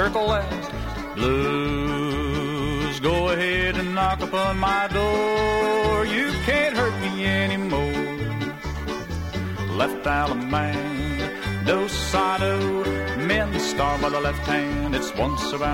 circle left. Blues, go ahead and knock upon my door. You can't hurt me anymore. Left Allemande, do side, men star by the left hand. It's once around